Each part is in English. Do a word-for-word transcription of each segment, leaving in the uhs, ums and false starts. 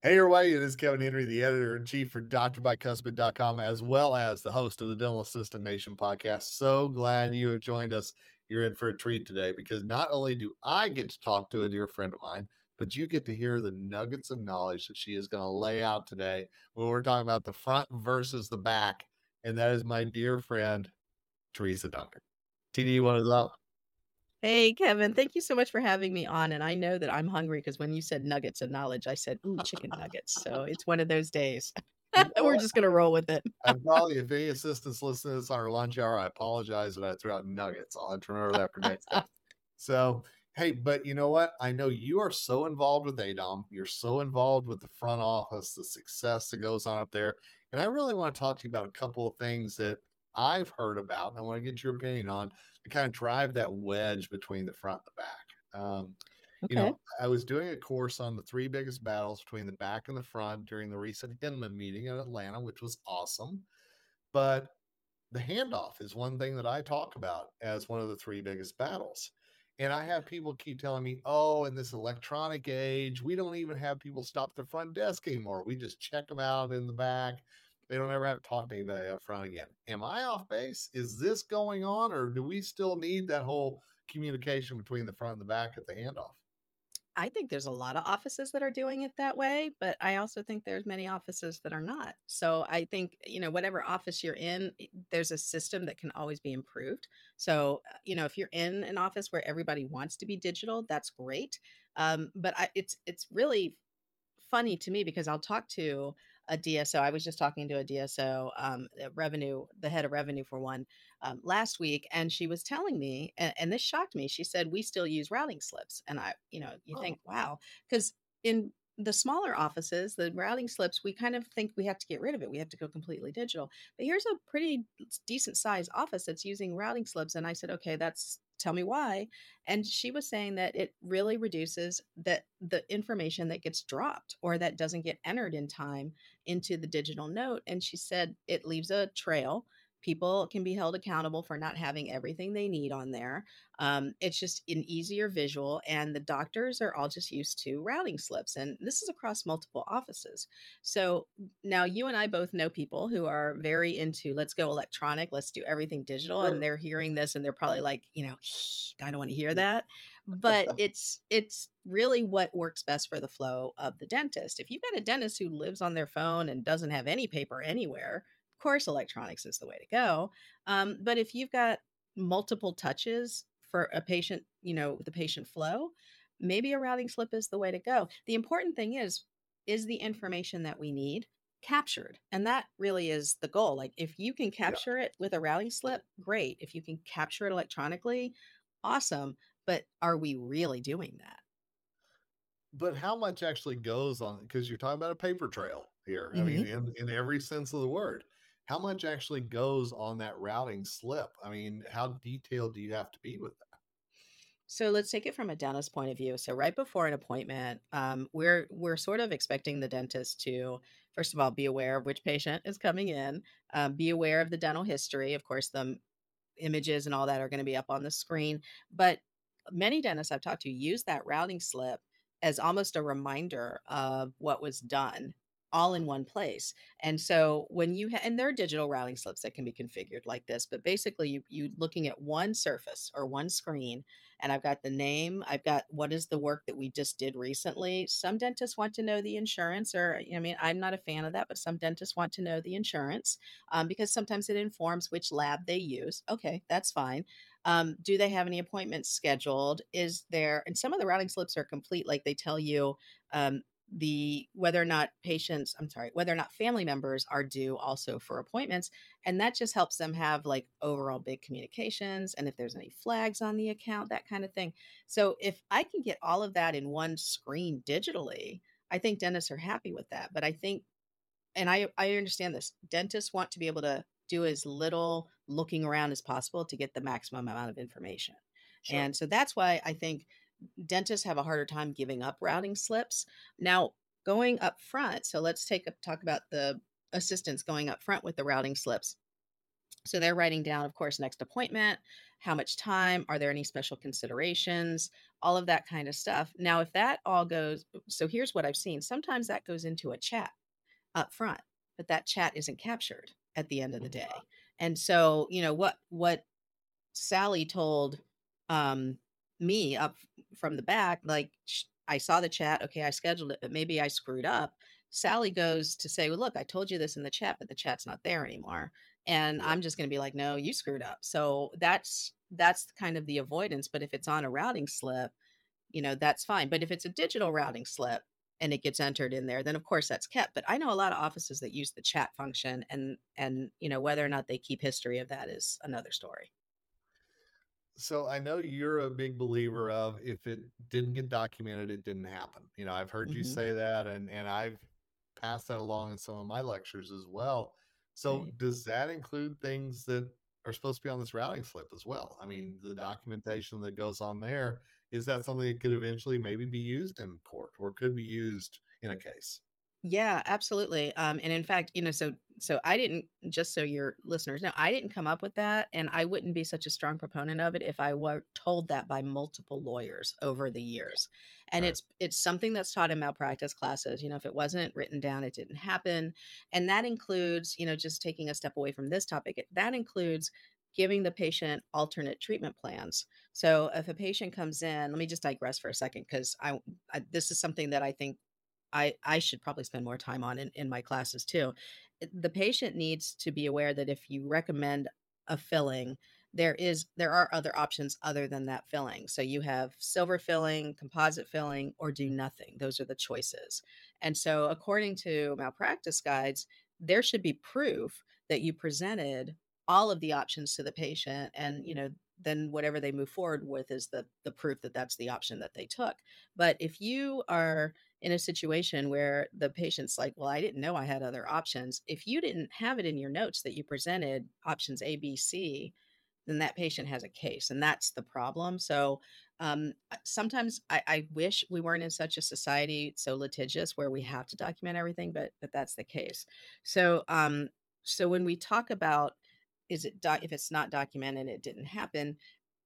Hey, everybody, it is Kevin Henry, the editor in chief for Doctor Bicuspid dot com, as well as the host of the Dental Assistant Nation podcast. So glad you have joined us. You're in for a treat today because not only do I get to talk to a dear friend of mine, but you get to hear the nuggets of knowledge that she is going to lay out today when we're talking about the front versus the back. And that is my dear friend, Teresa Duncan. T D, you want to love? Hey, Kevin, thank you so much for having me on. And I know that I'm hungry because when you said nuggets of knowledge, I said, ooh, chicken nuggets. So it's one of those days. You know We're what? just going to roll with it. And probably if any assistants listen to this on our lunch hour, I apologize that I threw out nuggets. I'll have to remember that for next time. So, hey, but you know what? I know you are so involved with A D O M. You're so involved with the front office, the success that goes on up there. And I really want to talk to you about a couple of things that I've heard about. And I want to get your opinion on to kind of drive that wedge between the front and the back. Um, you Okay. know, I was doing a course on the three biggest battles between the back and the front during the recent Hinman meeting in Atlanta, which was awesome. But the handoff is one thing that I talk about as one of the three biggest battles. And I have people keep telling me, oh, in this electronic age, we don't even have people stop at the front desk anymore. We just check them out in the back. They don't ever have to talk to anybody up front again. Am I off base? Is this going on, or do we still need that whole communication between the front and the back at the handoff? I think there's a lot of offices that are doing it that way, but I also think there's many offices that are not. So I think, you know, whatever office you're in, i- there's a system that can always be improved. So, uh, you know, if you're in an office where everybody wants to be digital, that's great. Um, but I, it's it's really funny to me because I'll talk to a D S O. I was just talking to a D S O, um, uh, revenue, the head of revenue for one, um, last week, and she was telling me, and, and this shocked me. She said we still use routing slips, and I, you know, you Oh, think, wow, because in the smaller offices, the routing slips, we kind of think we have to get rid of it. We have to go completely digital. But here's a pretty decent sized office that's using routing slips, and I said, okay, that's tell me why. And she was saying that it really reduces that the information that gets dropped or that doesn't get entered in time into the digital note. And she said it leaves a trail. People can be held accountable for not having everything they need on there. Um, it's just an easier visual, and the doctors are all just used to routing slips. And this is across multiple offices. So now you and I both know people who are very into let's go electronic, let's do everything digital, and sure. they're hearing this and they're probably like, you know, I don't want to hear that. But it's it's really what works best for the flow of the dentist. If you've got a dentist who lives on their phone and doesn't have any paper anywhere, of course electronics is the way to go. Um, but if you've got multiple touches for a patient, you know, the patient flow, maybe a routing slip is the way to go. The important thing is, is the information that we need captured? And that really is the goal. Like if you can Yeah. capture it with a routing slip, great. If you can capture it electronically, awesome. But are we really doing that? But how much actually goes on, because you're talking about a paper trail here. I mean, Mhm. in in every sense of the word. How much actually goes on that routing slip? I mean, how detailed do you have to be with that? So let's take it from a dentist point of view. So right before an appointment, um, we're we're sort of expecting the dentist to, first of all, be aware of which patient is coming in, um, be aware of the dental history. Of course, the images and all that are going to be up on the screen. But many dentists I've talked to use that routing slip as almost a reminder of what was done all in one place. And so when you ha- and there are digital routing slips that can be configured like this, but basically you you looking at one surface or one screen, and I've got the name, I've got what is the work that we just did recently. Some dentists want to know the insurance, or I mean, I'm not a fan of that, but some dentists want to know the insurance, um, because sometimes it informs which lab they use. Okay, that's fine. Um, do they have any appointments scheduled? Is there, and some of the routing slips are complete, like they tell you um, the whether or not patients, I'm sorry, whether or not family members are due also for appointments. And that just helps them have like overall big communications and if there's any flags on the account, that kind of thing. So if I can get all of that in one screen digitally, I think dentists are happy with that. But I think and I I understand this. Dentists want to be able to do as little looking around as possible to get the maximum amount of information. Sure. And so that's why I think dentists have a harder time giving up routing slips. Now, going up front, so let's take a talk about the assistants going up front with the routing slips. So they're writing down, of course, next appointment, how much time, are there any special considerations, all of that kind of stuff. Now, if that all goes, so here's what I've seen. Sometimes that goes into a chat up front, but that chat isn't captured at the end of the day. And so, you know, what what Sally told um me up f- from the back, like sh- I saw the chat, okay, I scheduled it, but maybe I screwed up. Sally goes to say, well, look, I told you this in the chat, but the chat's not there anymore. And Yeah. I'm just going to be like, no, you screwed up. So that's that's kind of the avoidance. But if it's on a routing slip, you know, that's fine. But if it's a digital routing slip and it gets entered in there, then of course that's kept. But I know a lot of offices that use the chat function, and and you know, whether or not they keep history of that is another story. So I know you're a big believer of if it didn't get documented, it didn't happen. You know, I've heard you Hmm. say that and and I've passed that along in some of my lectures as well. So Right. does that include things that are supposed to be on this routing slip as well? I mean, the documentation that goes on there, is that something that could eventually maybe be used in court or could be used in a case? Yeah, absolutely. Um, and in fact, you know, so so I didn't, just so your listeners know, I didn't come up with that, and I wouldn't be such a strong proponent of it if I were told that by multiple lawyers over the years. And Right. it's it's something that's taught in malpractice classes. You know, if it wasn't written down, it didn't happen, and that includes, you know, just taking a step away from this topic. It, that includes giving the patient alternate treatment plans. So if a patient comes in, let me just digress for a second because I, I this is something that I think I I should probably spend more time on in, in my classes too. It- The patient needs to be aware that if you recommend a filling, there is there are other options other than that filling. So you have silver filling, composite filling, or do nothing. Those are the choices. And so according to malpractice guides, there should be proof that you presented all of the options to the patient, and you know then whatever they move forward with is the the proof that that's the option that they took. But if you are in a situation where the patient's like, well, I didn't know I had other options. If you didn't have it in your notes that you presented options A, B, C, then that patient has a case. And that's the problem. So um, uh, sometimes I, I wish we weren't in such a society so litigious where we have to document everything, but but that's the case. So um, so when we talk about is it doc- if it's not documented, it didn't happen,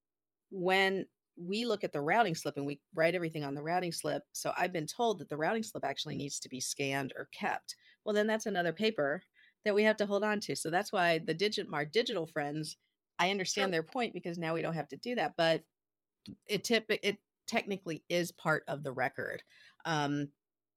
when we look at the routing slip and we write everything on the routing slip. So I've been told that the routing slip actually needs to be scanned or kept. Well, then that's another paper that we have to hold on to. So that's why the digit our digital friends, I Sure. understand their point because now we don't have to do that, but it tip it technically is part of the record. Um,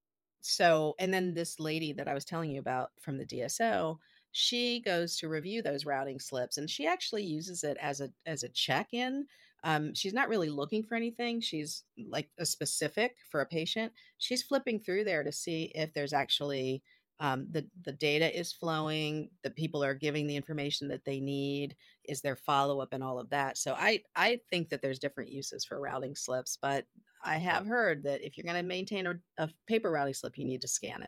so and then this lady that I was telling you about from the D S O, she goes to review those routing slips and she actually uses it as a as a check-in. Um, she's not really looking for anything. She's like a specific for a patient. She's flipping through there to see if there's actually um, the the data is flowing, the people are giving the information that they need, is there follow-up and all of that. So I I think that there's different uses for routing slips, but I Sure. have heard that if you're gonna maintain a a paper routing slip, you need to scan it,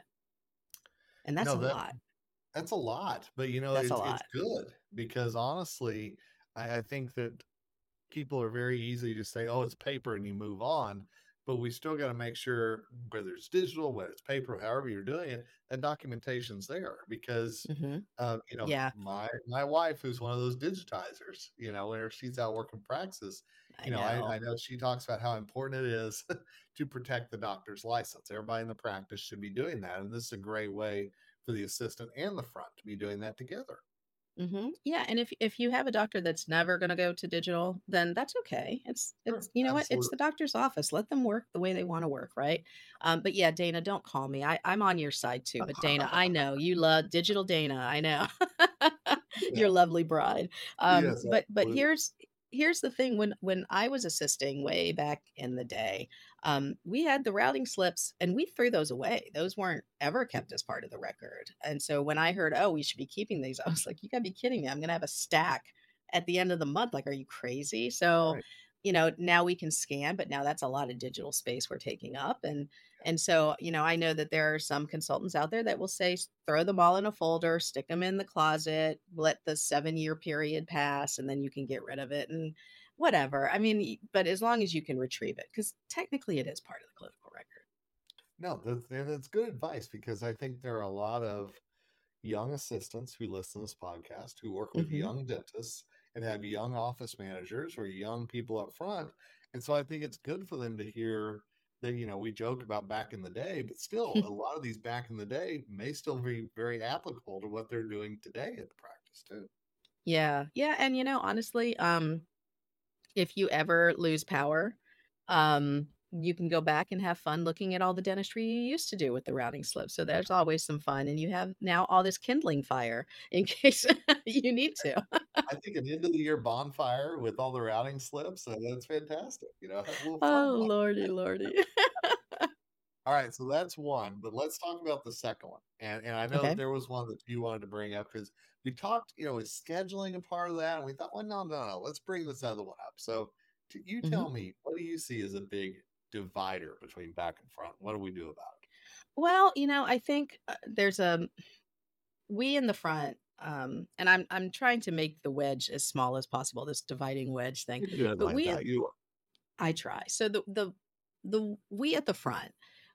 and that's No, a that lot. that's a lot, but you know, That's a it's it's lot. good because honestly, I, I think that people are very easy to say, "Oh, it's paper," and you move on. But we still got to make sure whether it's digital, whether it's paper, however you're doing it, that documentation's there because, Mhm. uh, you know, Yeah, my my wife, who's one of those digitizers, you know, whenever she's out working practice, I you know, I, know. I know she talks about how important it is to protect the doctor's license. Everybody in the practice should be doing that, and this is a great way for the assistant and the front to be doing that together. Mhm. Yeah, and if if you have a doctor that's never gonna go to digital, then that's okay. It's Sure, it's you know what? It's absolutely. the doctor's office. Let them work the way they wanna work, right? Um, but yeah, Dana, don't call me. I I'm on your side too, but Dana, I know you love digital Dana. I know. Yeah. Your lovely bride. Um, Yes, but but absolutely. here's here's the thing, when when I was assisting way back in the day, um, we had the routing slips and we threw those away. Those weren't ever kept as part of the record. And so when I heard, oh, we should be keeping these, I was like, you gotta be kidding me. I'm gonna have a stack at the end of the month. Like, are you crazy? So, Right. you know, now we can scan, but now that's a lot of digital space we're taking up. And and so, you know, I know that there are some consultants out there that will say, "S- throw them all in a folder, stick them in the closet, let the seven year period pass, and then you can get rid of it." And whatever. I mean, y- but as long as you can retrieve it, because technically it is part of the clinical record. No, that's, and that's good advice because I think there are a lot of young assistants who listen to this podcast who work with Hmm. young dentists and have young office managers or young people up front. And so I think it's good for them to hear that, you know, we joked about back in the day, but still a lot of these back in the day may still be very applicable to what they're doing today in the practice too. Yeah. Yeah, and, you know, honestly, um, if you ever lose power, um, you can go back and have fun looking at all the dentistry you used to do with the routing slip, so there's always some fun, and you have now all this kindling fire in case you need to. I think an end of the year bonfire with all the routing slips, uh, that's fantastic, you know, have a little fun. Oh, lordy, lordy. All right, so that's one, but let's talk about the second one. And and I know that Okay. there was one that you wanted to bring up because we talked, you know, is scheduling a part of that? And we thought, well, no, no, no, let's bring this other one up. So t- you Mhm. tell me, what do you see as a big divider between back and front? What do we do about Well, you know, I think, uh, there's a we in the front, um, and I'm I'm trying to make the wedge as small as possible, this dividing wedge thing, it? You can do but like we that. You I try. So the the the we at the front,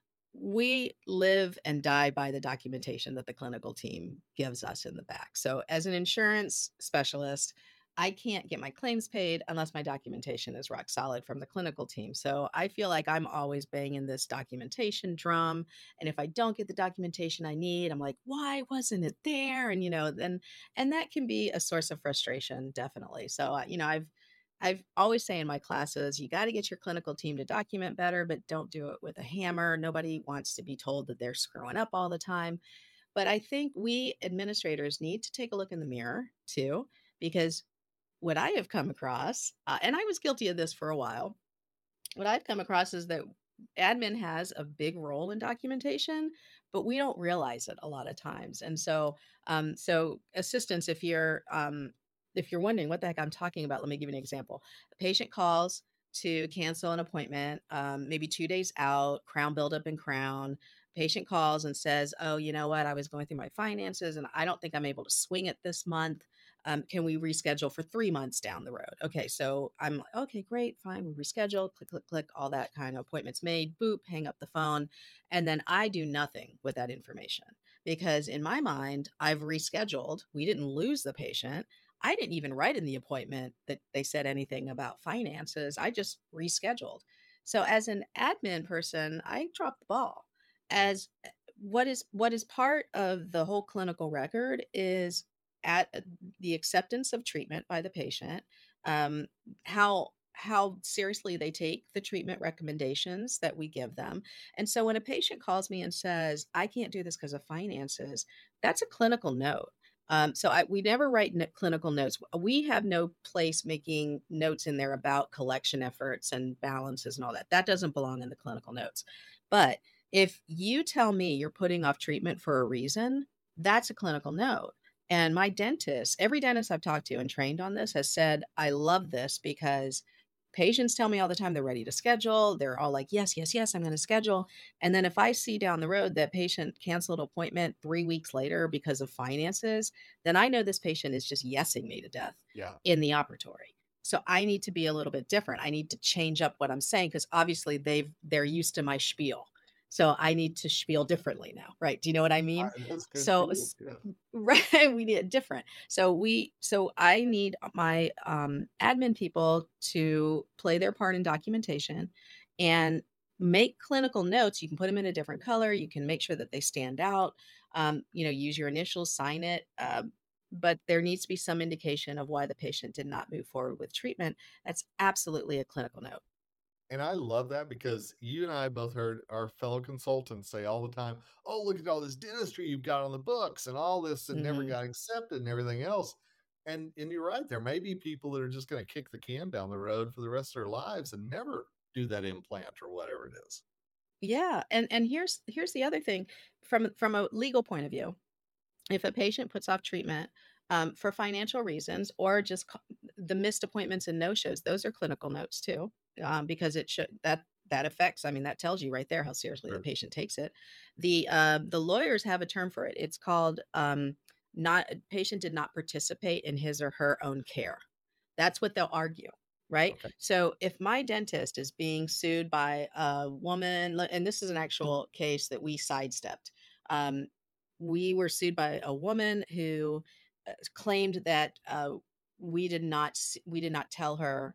we live and die by the documentation that the clinical team gives us in the back. So, as an insurance specialist, I can't get my claims paid unless my documentation is rock solid from the clinical team. So, I feel like I'm always banging this documentation drum. And if I don't get the documentation I need, I'm like, why wasn't it there? And, you know, then, and that can be a source of frustration, definitely. So, uh, you know, I've, I've always say in my classes, you got to get your clinical team to document better, but don't do it with a hammer. Nobody wants to be told that they're screwing up all the time. But I think we administrators need to take a look in the mirror too, because what I have come across, uh, and I was guilty of this for a while, what I've come across is that admin has a big role in documentation, but we don't realize it a lot of times. And so, um, so assistants, if you're um, if you're wondering what the heck I'm talking about, let me give you an example. A patient calls to cancel an appointment, um, maybe two days out, crown buildup in crown. Patient calls and says, "Oh, you know what? I was going through my finances, and I don't think I'm able to swing it this month. Um, can we reschedule for three months down the road?" Okay, so I'm like, "Okay, great, fine, we reschedule, click, click, click, all that kind of appointments made, boop, hang up the phone." And then I do nothing with that information because in my mind, I've rescheduled. We didn't lose the patient. I didn't even write in the appointment that they said anything about finances. I just rescheduled. So as an admin person, I dropped the ball. As eh, what is what is part of the whole clinical record is at the acceptance of treatment by the patient, um, how how seriously they take the treatment recommendations that we give them. And so when a patient calls me and says, "I can't do this because of finances," that's a clinical note. Um, so I, we never write n- clinical notes. We have no place making notes in there about collection efforts and balances and all that. That doesn't belong in the clinical notes. But if you tell me you're putting off treatment for a reason, that's a clinical note. And my dentist, every dentist I've talked to and trained on this has said, I love this because patients tell me all the time they're ready to schedule. They're all like, yes, yes, yes, I'm going to schedule. And then if I see down the road that patient canceled appointment three weeks later because of finances, then I know this patient is just yesing me to death yeah. in the operatory. So I need to be a little bit different. I need to change up what I'm saying because obviously they've they're used to my spiel. So I need to spiel differently now, right? Do you know what I mean? I, that's good for So you. Yeah. right, we need it different. So we so I need my, um, admin people to play their part in documentation and make clinical notes. You can put them in a different color, you can make sure that they stand out, um, you know, use your initials, sign it, um, but there needs to be some indication of why the patient did not move forward with treatment. That's absolutely a clinical note. And I love that because you and I both heard our fellow consultants say all the time, "Oh, look at all this dentistry you've got on the books and all this that never Mhm. got accepted and everything else." And and you're right, there may be people that are just going to kick the can down the road for the rest of their lives and never do that implant or whatever it is. Yeah, and and here's here's the other thing from from a legal point of view. If a patient puts off treatment, um, for financial reasons or just co the missed appointments and no-shows, those are clinical notes too, um, because it should that that affects I mean, that tells you right there how seriously the Sure. patient takes it. The, uh, the lawyers have a term for it. It's called, um, not patient did not participate in his or her own care. That's what they'll argue, right? Okay. So if my dentist is being sued by a woman, li- and this is an actual case that we sidestepped. Um, we were sued by a woman who uh, claimed that uh, we did not s- we did not tell her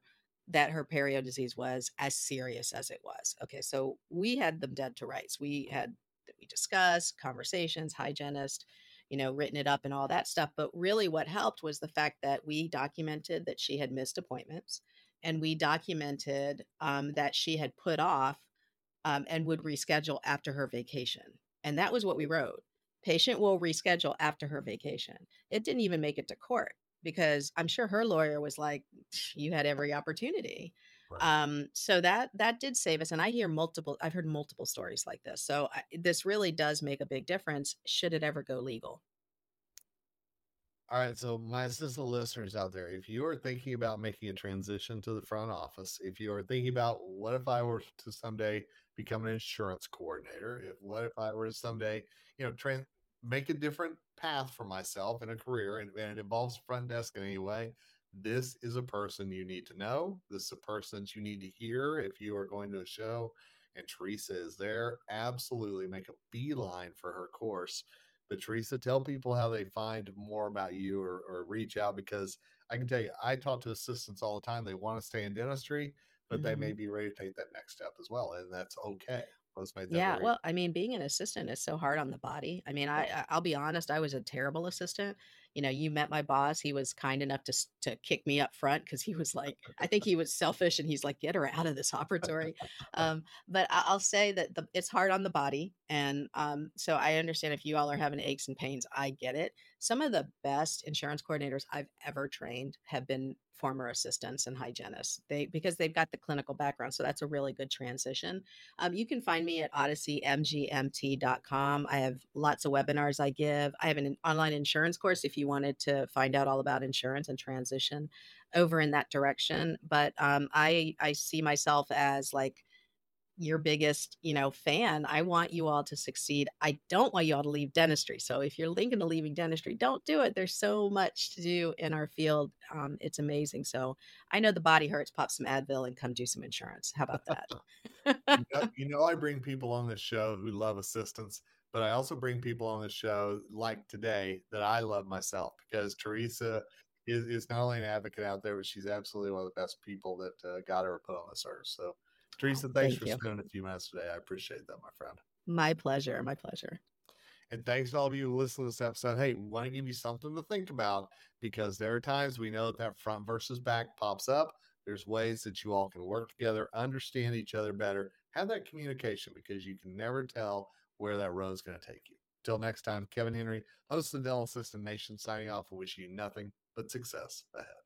that her perio disease was as serious as it was. Okay, so we had them dead to rights. We had we discussed conversations, hygienist, you know, written it up and all that stuff. But really, what helped was the fact that we documented that she had missed appointments, and we documented um, that she had put off um, and would reschedule after her vacation. And that was what we wrote. Patient will reschedule after her vacation. It didn't even make it to court because I'm sure her lawyer was like, you had every opportunity. Right. Um, so that that did save us. And I hear multiple, I've heard multiple stories like this. So I, this really does make a big difference should it ever go legal. All right, so my assistant listeners out there, if you are thinking about making a transition to the front office, if you are thinking about what if I were to someday become an insurance coordinator, if what if I were to someday, you know, tran make a different path for myself in a career, and, and it involves front desk in any way, this is a person you need to know. This is a person that you need to hear if you are going to a show. And Teresa is there. Absolutely make a beeline for her course. But Teresa, tell people how they find more about you, or, or reach out, because I can tell you, I talk to assistants all the time. They want to stay in dentistry, but they may Mhm. be ready to take that next step as well. And that's okay. Let's make that Yeah, very well, I mean, being an assistant is so hard on the body. I mean, I oh, I- I'll be honest, I was a terrible assistant. You know, you met my boss. He was kind enough to s- to kick me up front because he was like, I think he was selfish, and he's like, get her out of this operatory. Um, but I- I'll say that the, it's hard on the body, and um, so I understand if you all are having aches and pains. I get it. Some of the best insurance coordinators I've ever trained have been former assistants and hygienists. They because they've got the clinical background, so that's a really good transition. Um, you can find me at odyssey m g m t dot com. I have lots of webinars I give. I have an online insurance course if you wanted to find out all about insurance and transition over in that direction. But um, I I see myself as like your biggest, you know, fan. I want you all to succeed. I don't want you all to leave dentistry. So if you're thinking of leaving dentistry, don't do it. There's so much to do in our field. Um, it's amazing. So I know the body hurts. Pop some Advil and come do some insurance. How about that? you know, you know, I bring people on this show who love assistants, but I also bring people on this show like today that I love myself, because Teresa is, is not only an advocate out there, but she's absolutely one of the best people that uh, God ever put on this earth. So, Oh, Teresa, thanks thank for you. spending a few minutes today. I appreciate that, my friend. My pleasure. My pleasure. And thanks to all of you who listen to this episode. Hey, we want to give you something to think about, because there are times we know that, that front versus back pops up. There's ways that you all can work together, understand each other better, have that communication, because you can never tell where that road is going to take you. Till next time, Kevin Henry, host of the Dental Assistant Nation, signing off and wishing you nothing but success ahead.